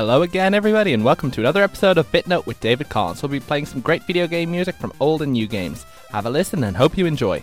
Hello again, everybody, and welcome to another episode of BitNote with David Collins. We'll be playing some great video game music from old and new games. Have a listen and hope you enjoy.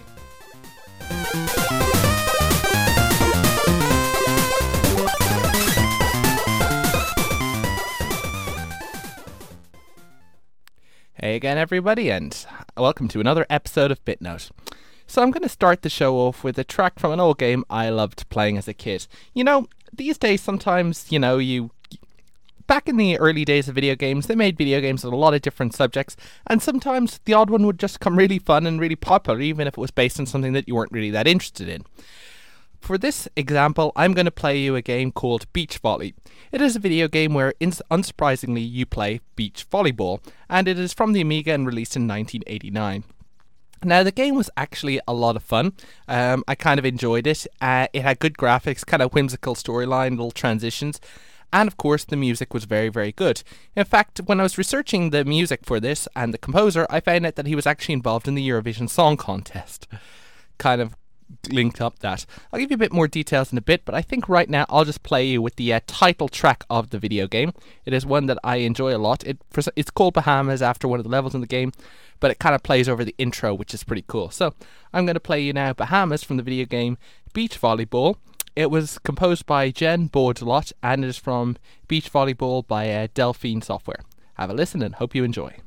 Hey again, everybody, and welcome to another episode of BitNote. So I'm going to start the show off with a track from an old game I loved playing as a kid. You know, these days sometimes, back in the early days of video games, they made video games with a lot of different subjects, and sometimes the odd one would just come really fun and really popular, even if it was based on something that you weren't really that interested in. For this example, I'm going to play you a game called Beach Volley. It is a video game where, unsurprisingly, you play beach volleyball, and it is from the Amiga and released in 1989. Now, the game was actually a lot of fun. I kind of enjoyed it. It had good graphics, kind of whimsical storyline, little transitions, and of course the music was very, very good. In fact, when I was researching the music for this and the composer, I found out that he was actually involved in the Eurovision Song Contest. Kind of linked up that. I'll give you a bit more details in a bit, but I think right now I'll just play you with the title track of the video game. It is one that I enjoy a lot. It's called Bahamas after one of the levels in the game, but it kind of plays over the intro, which is pretty cool. So I'm going to play you now Bahamas from the video game Beach Volleyball. It was composed by Jen Bordelot, and it is from Beach Volleyball by Delphine Software. Have a listen and hope you enjoy.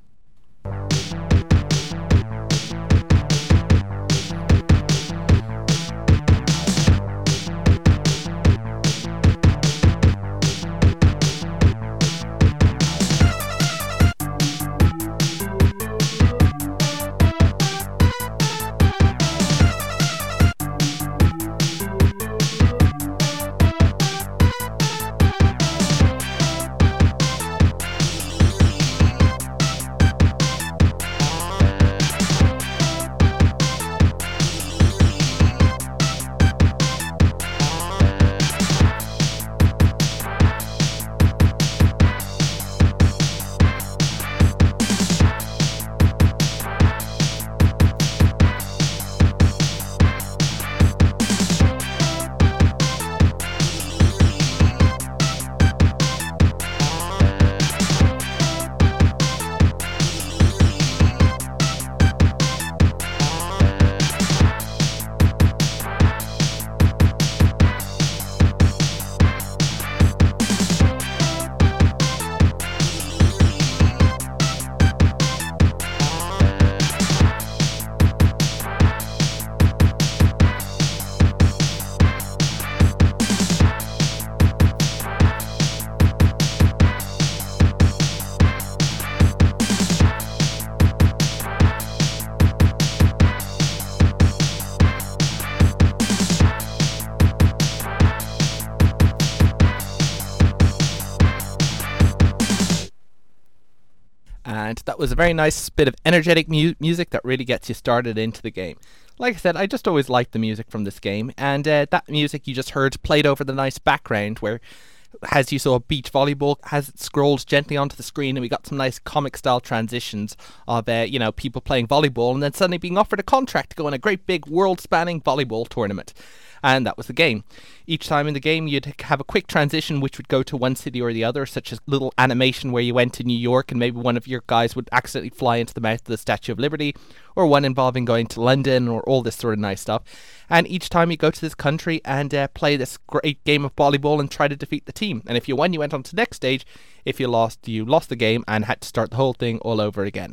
And that was a very nice bit of energetic music that really gets you started into the game. Like I said, I just always liked the music from this game, and that music you just heard played over the nice background where, as you saw, beach volleyball has scrolled gently onto the screen, and we got some nice comic-style transitions of, people playing volleyball and then suddenly being offered a contract to go on a great big world-spanning volleyball tournament. And that was the game. Each time in the game, you'd have a quick transition which would go to one city or the other, such as little animation where you went to New York and maybe one of your guys would accidentally fly into the mouth of the Statue of Liberty, or one involving going to London, or all this sort of nice stuff. And each time you go to this country and play this great game of volleyball and try to defeat the team. And if you won, you went on to the next stage. If you lost the game and had to start the whole thing all over again.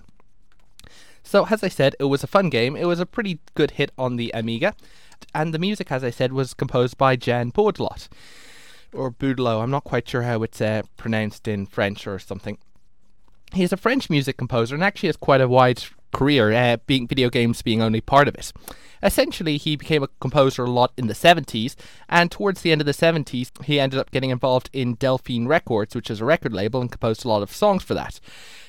So, as I said, it was a fun game. It was a pretty good hit on the Amiga. And the music, as I said, was composed by Jan Bordelot. Or Boudelot, I'm not quite sure how it's pronounced in French or something. He's a French music composer and actually has quite a wide career, video games being only part of it. Essentially, he became a composer a lot in the 70s, and towards the end of the 70s, he ended up getting involved in Delphine Records, which is a record label, and composed a lot of songs for that.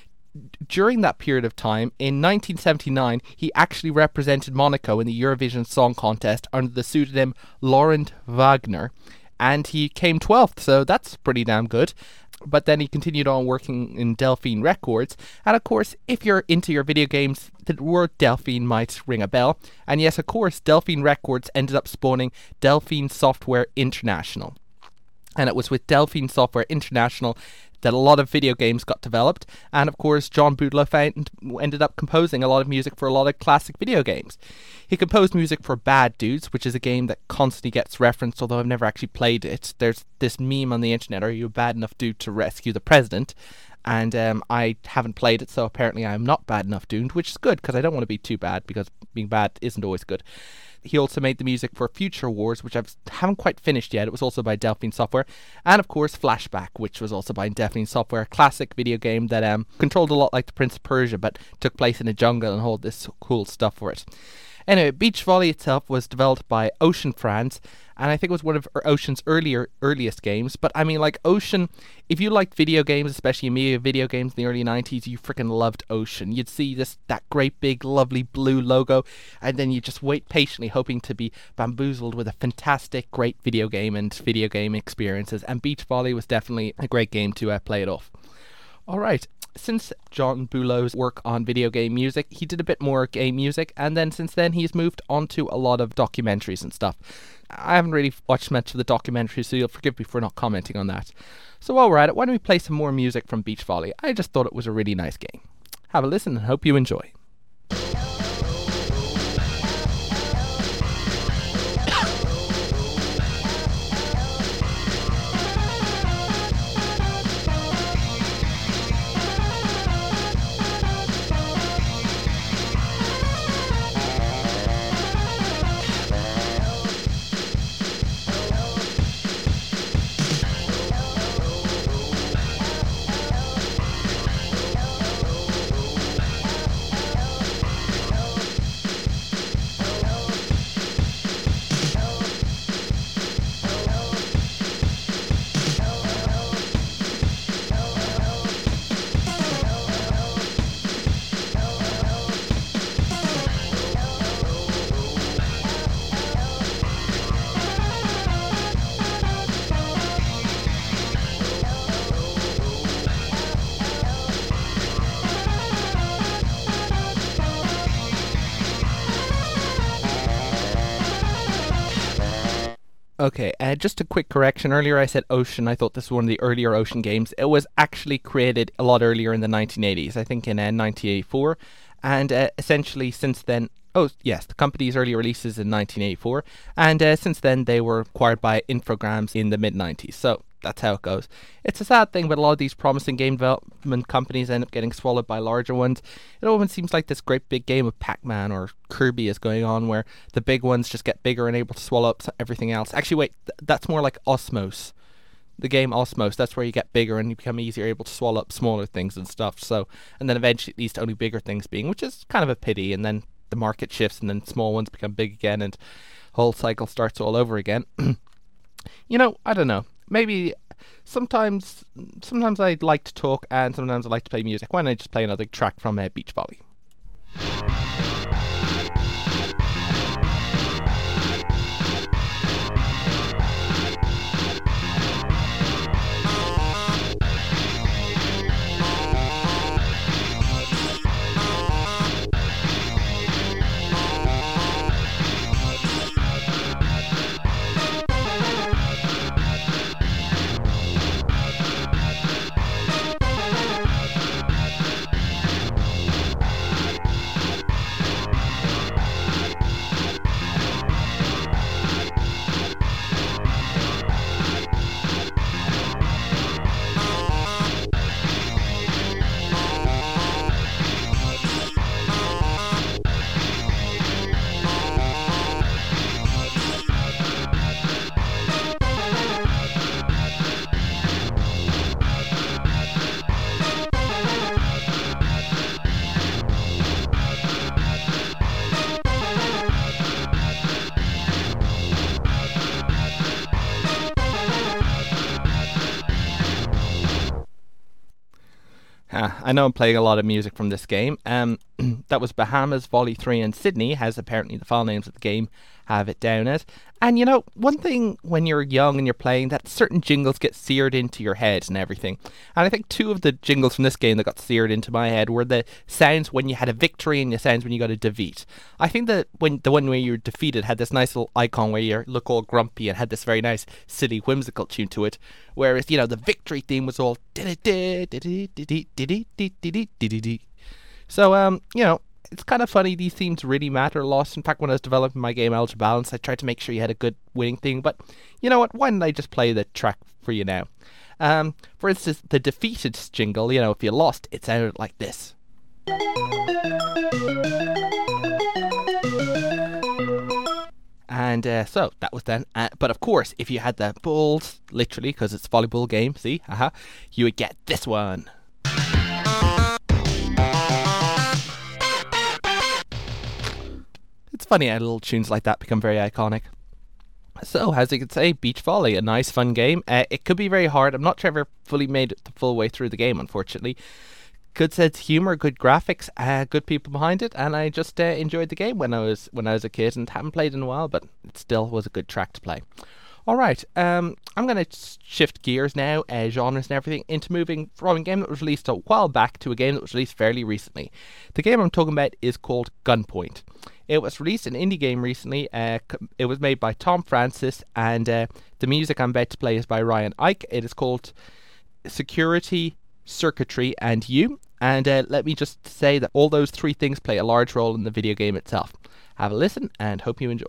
During that period of time, in 1979, he actually represented Monaco in the Eurovision Song Contest under the pseudonym Laurent Wagner, and he came 12th, so that's pretty damn good. But then he continued on working in Delphine Records, and of course, if you're into your video games, the word Delphine might ring a bell. And yes, of course, Delphine Records ended up spawning Delphine Software International. And it was with Delphine Software International that a lot of video games got developed, and of course John Boudleaux ended up composing a lot of music for a lot of classic video games. He composed music for Bad Dudes, which is a game that constantly gets referenced, although I've never actually played it. There's this meme on the internet, are you a bad enough dude to rescue the president? And I haven't played it, so apparently I'm not bad enough doomed, which is good, because I don't want to be too bad, because being bad isn't always good. He also made the music for Future Wars, which I haven't quite finished yet. It was also by Delphine Software. And of course Flashback, which was also by Delphine Software, a classic video game that controlled a lot like the Prince of Persia, but took place in a jungle and all this cool stuff for it. Anyway, Beach Volley itself was developed by Ocean France, and I think it was one of Ocean's earliest games. But I mean, like, Ocean, if you liked video games, especially Amiga video games in the early 90s, you freaking loved Ocean. You'd see that great big lovely blue logo, and then you just wait patiently hoping to be bamboozled with a fantastic great video game and video game experiences, and Beach Volley was definitely a great game to play it off. Alright, since John Boudleaux's work on video game music, he did a bit more game music, and then since then he's moved on to a lot of documentaries and stuff. I haven't really watched much of the documentaries, so you'll forgive me for not commenting on that. So while we're at it, why don't we play some more music from Beach Volley? I just thought it was a really nice game. Have a listen and hope you enjoy. Okay, just a quick correction. Earlier I said Ocean. I thought this was one of the earlier Ocean games. It was actually created a lot earlier in the 1980s, I think in 1984. And essentially since then... Oh, yes, the company's early releases in 1984. And since then they were acquired by Infogrames in the mid-90s. So that's how it goes. It's a sad thing, but a lot of these promising game development companies end up getting swallowed by larger ones. It almost seems like this great big game of Pac-Man or Kirby is going on, where the big ones just get bigger and able to swallow up everything else. Actually, wait, that's more like Osmos. The game Osmos, that's where you get bigger and you become easier able to swallow up smaller things and stuff. So, and then eventually at least only bigger things being, which is kind of a pity, and then the market shifts and then small ones become big again and whole cycle starts all over again. You know, I don't know. Maybe sometimes I like to talk and sometimes I like to play music. Why don't I just play another track from Beach Volley? I know I'm playing a lot of music from this game. That was Bahamas, Volley 3 and Sydney, as apparently the file names of the game have it down as. And you know, one thing when you're young and you're playing, that certain jingles get seared into your head and everything. And I think two of the jingles from this game that got seared into my head were the sounds when you had a victory and the sounds when you got a defeat. I think that when the one where you were defeated had this nice little icon where you look all grumpy and had this very nice, silly, whimsical tune to it. Whereas, you know, the victory theme was all so, you know, it's kind of funny, these themes really matter a lot. In fact, when I was developing my game Algebra Balance, I tried to make sure you had a good winning theme, but you know what, why don't I just play the track for you now? For instance, the defeated jingle, you know, if you lost, it sounded like this. And so that was then. But of course, if you had the balls, literally, because it's a volleyball game, see, you would get this one. It's funny how little tunes like that become very iconic. So, as you can say, Beach Volley, a nice fun game. It could be very hard. I'm not sure if I ever fully made it the full way through the game, unfortunately. Good sense of humour, good graphics, good people behind it, and I just enjoyed the game when I was a kid, and haven't played in a while, but it still was a good track to play. Alright, I'm going to shift gears now, genres and everything, into moving from a game that was released a while back to a game that was released fairly recently. The game I'm talking about is called Gunpoint. It was released an indie game recently. It was made by Tom Francis, and the music I'm about to play is by Ryan Ike. It is called Security, Circuitry, and You. And let me just say that all those three things play a large role in the video game itself. Have a listen, and hope you enjoy.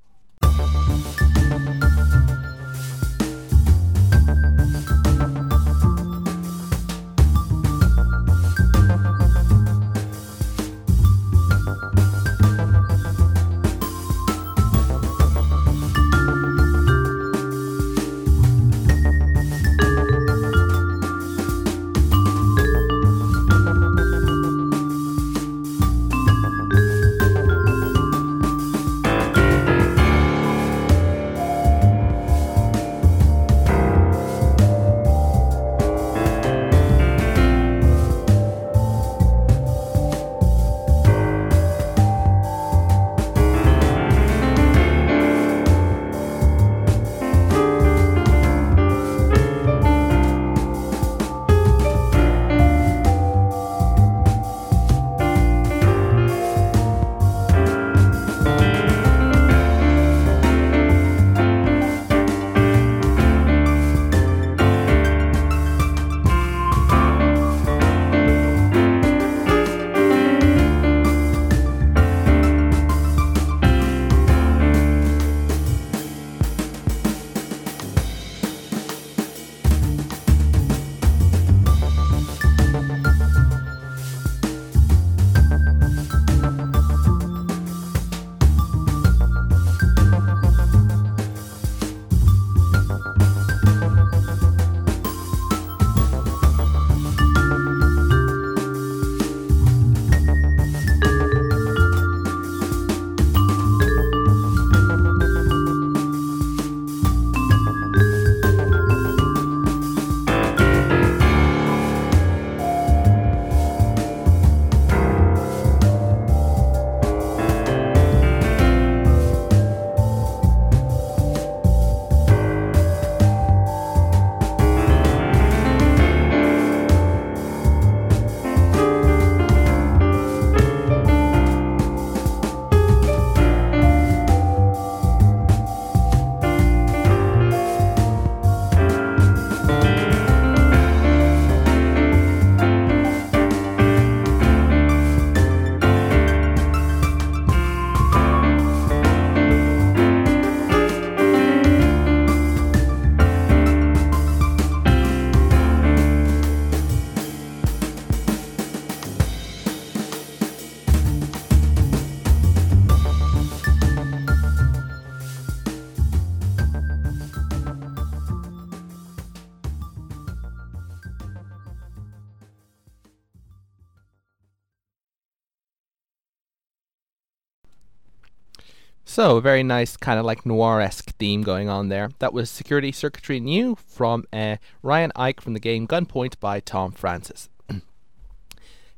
So, a very nice kind of like noir-esque theme going on there. That was Security, Circuitry, and You from Ryan Ike from the game Gunpoint by Tom Francis.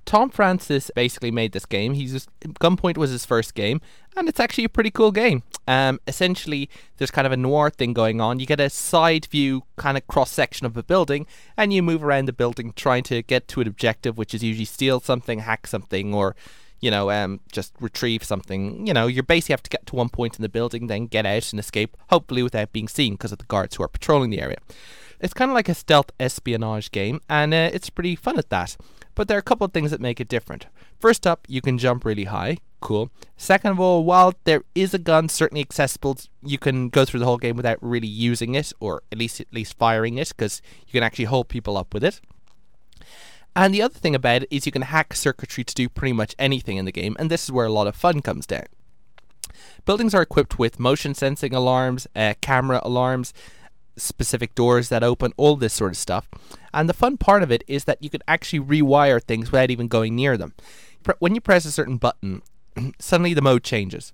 Tom Francis basically made this game. Gunpoint was his first game, and it's actually a pretty cool game. Essentially, there's kind of a noir thing going on. You get a side view kind of cross section of a building, and you move around the building trying to get to an objective, which is usually steal something, hack something, or just retrieve something. You basically have to get to one point in the building, then get out and escape, hopefully without being seen because of the guards who are patrolling the area. It's kind of like a stealth espionage game, and it's pretty fun at that. But there are a couple of things that make it different. First up, you can jump really high. Cool. Second of all, while there is a gun certainly accessible, you can go through the whole game without really using it, or at least firing it, because you can actually hold people up with it. And the other thing about it is you can hack circuitry to do pretty much anything in the game, and this is where a lot of fun comes down. Buildings are equipped with motion sensing alarms, camera alarms, specific doors that open, all this sort of stuff. And the fun part of it is that you can actually rewire things without even going near them. When you press a certain button, suddenly the mode changes.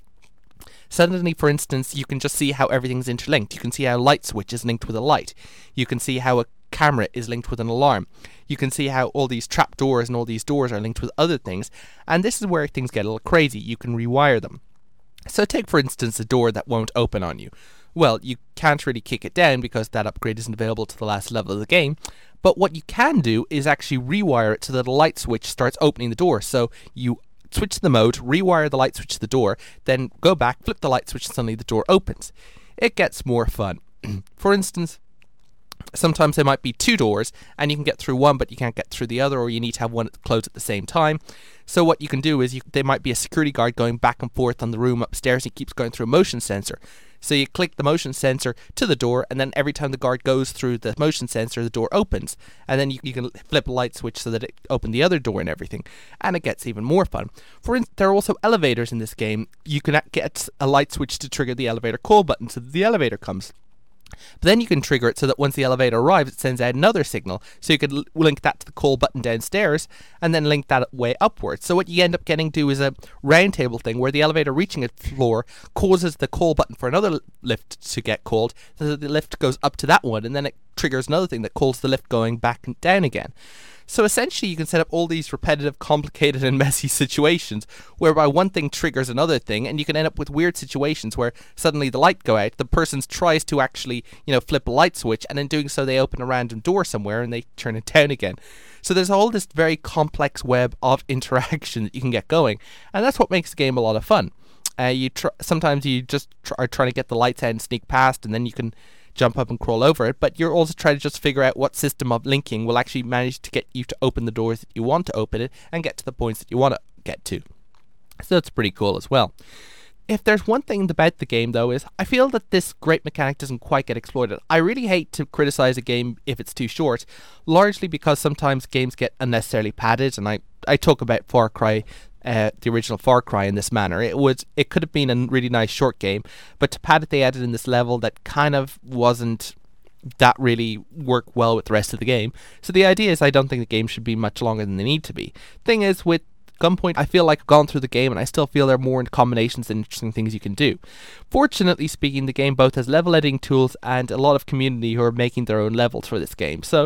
Suddenly, for instance, you can just see how everything's interlinked. You can see how a light switch is linked with a light. You can see how a camera is linked with an alarm. You can see how all these trap doors and all these doors are linked with other things. And this is where things get a little crazy. You can rewire them. So take, for instance, a door that won't open on you. Well, you can't really kick it down because that upgrade isn't available to the last level of the game. But what you can do is actually rewire it so that a light switch starts opening the door. So you switch the mode, rewire the light switch to the door, then go back, flip the light switch, and suddenly the door opens. It gets more fun. For instance, sometimes there might be two doors and you can get through one but you can't get through the other, or you need to have one closed at the same time. So what you can do is there might be a security guard going back and forth on the room upstairs. He keeps going through a motion sensor. So you click the motion sensor to the door, and then every time the guard goes through the motion sensor, the door opens. And then you can flip a light switch so that it opens the other door and everything. And it gets even more fun. For instance, there are also elevators in this game. You can get a light switch to trigger the elevator call button so that the elevator comes. But then you can trigger it so that once the elevator arrives, it sends out another signal. So you could link that to the call button downstairs and then link that way upwards. So what you end up getting to is a round table thing where the elevator reaching a floor causes the call button for another lift to get called. So the lift goes up to that one, and then it triggers another thing that calls the lift going back and down again. So essentially you can set up all these repetitive, complicated and messy situations whereby one thing triggers another thing, and you can end up with weird situations where suddenly the light go out, the person tries to actually, flip a light switch, and in doing so they open a random door somewhere and they turn it down again. So there's all this very complex web of interaction that you can get going, and that's what makes the game a lot of fun. Sometimes you just are trying to get the lights out and sneak past, and then you can jump up and crawl over it, but you're also trying to just figure out what system of linking will actually manage to get you to open the doors that you want to open it and get to the points that you want to get to. So that's pretty cool as well. If there's one thing about the game, though, is I feel that this great mechanic doesn't quite get exploited. I really hate to criticize a game if it's too short, largely because sometimes games get unnecessarily padded, and I talk about Far Cry, the original Far Cry, in this manner. It could have been a really nice short game, but to pad it they added in this level that kind of wasn't that really work well with the rest of the game. So the idea is I don't think the game should be much longer than they need to be. Thing is, with Gunpoint, I feel like I've gone through the game and I still feel there are more combinations and interesting things you can do. Fortunately speaking, the game both has level editing tools and a lot of community who are making their own levels for this game. So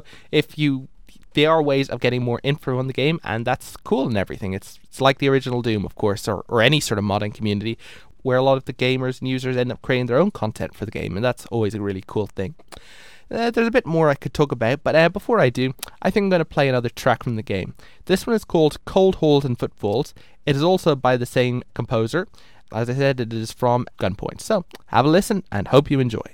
there are ways of getting more info on the game, and that's cool and everything. It's like the original Doom, of course, or any sort of modding community where a lot of the gamers and users end up creating their own content for the game, and that's always a really cool thing. There's a bit more I could talk about, but before I do, I think I'm going to play another track from the game. This one is called Cold Holes and Footfalls. It is also by the same composer. As I said, it is from Gunpoint. So have a listen and hope you enjoy.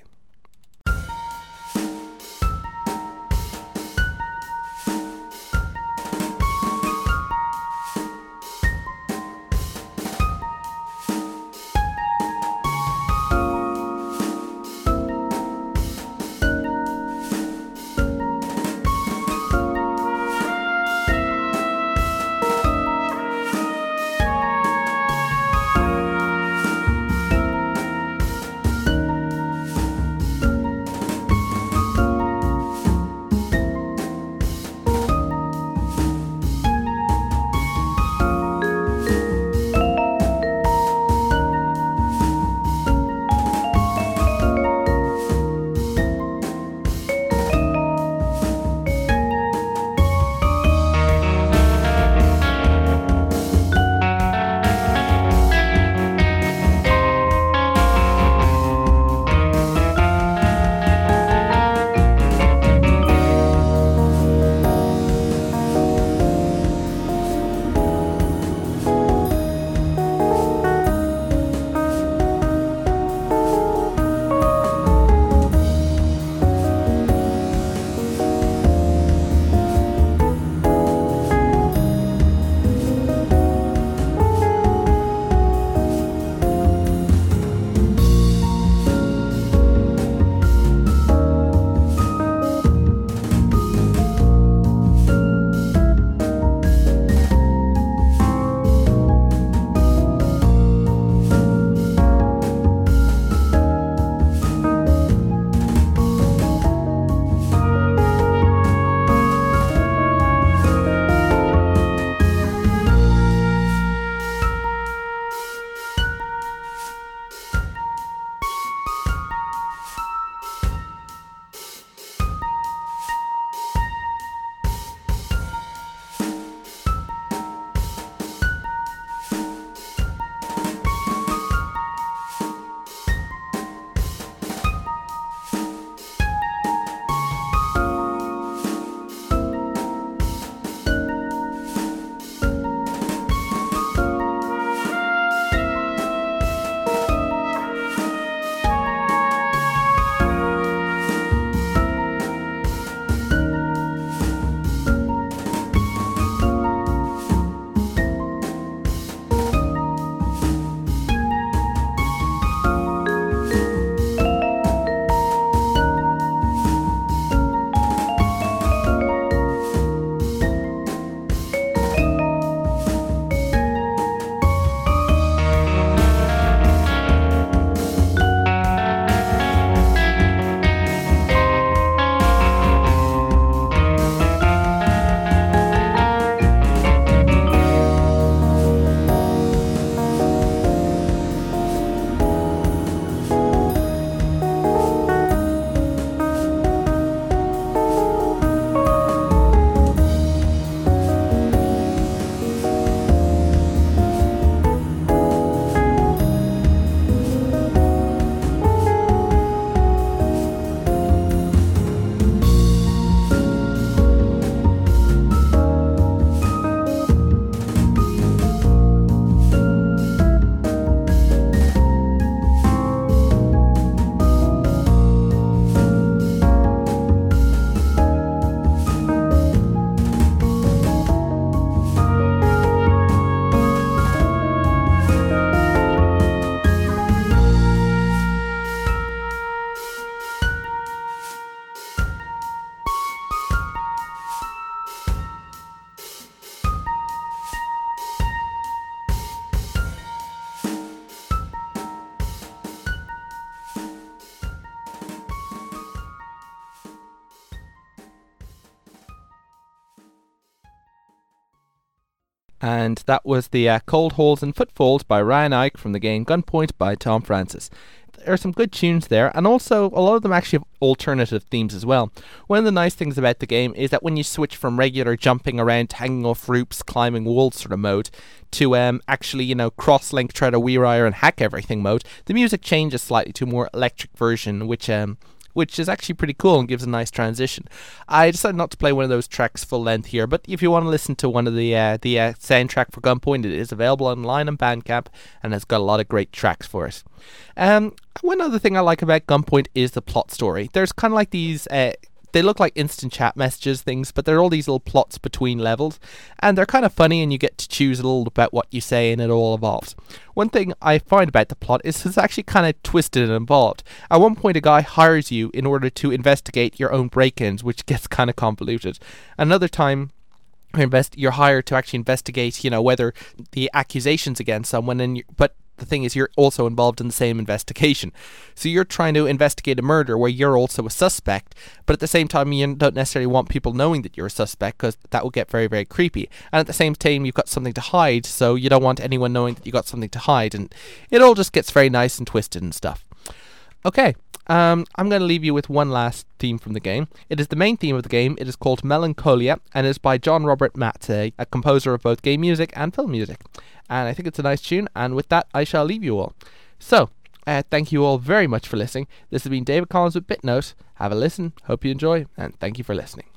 And that was the Cold Holes and Footfalls by Ryan Ike from the game Gunpoint by Tom Francis. There are some good tunes there, and also a lot of them actually have alternative themes as well. One of the nice things about the game is that when you switch from regular jumping around, hanging off roofs, climbing walls sort of mode to actually, cross-link, try to wire and hack everything mode, the music changes slightly to a more electric version, which is actually pretty cool and gives a nice transition. I decided not to play one of those tracks full length here, but if you want to listen to one of the soundtrack for Gunpoint, it is available online on Bandcamp and has got a lot of great tracks for it. One other thing I like about Gunpoint is the plot story. There's kind of like these they look like instant chat messages things, but they're all these little plots between levels, and they're kind of funny, and you get to choose a little about what you say, and it all evolves. One thing I find about the plot is it's actually kind of twisted and involved. At one point, a guy hires you in order to investigate your own break-ins, which gets kind of convoluted. Another time, you're hired to actually investigate, whether the accusations against someone, but the thing is, you're also involved in the same investigation. So you're trying to investigate a murder where you're also a suspect, but at the same time, you don't necessarily want people knowing that you're a suspect because that will get very, very creepy. And at the same time, you've got something to hide, so you don't want anyone knowing that you got something to hide. And it all just gets very nice and twisted and stuff. Okay, I'm going to leave you with one last theme from the game. It is the main theme of the game. It is called Melancholia, and is by John Robert Matze, a composer of both game music and film music. And I think it's a nice tune, and with that, I shall leave you all. So, thank you all very much for listening. This has been David Collins with BitNote. Have a listen, hope you enjoy, and thank you for listening.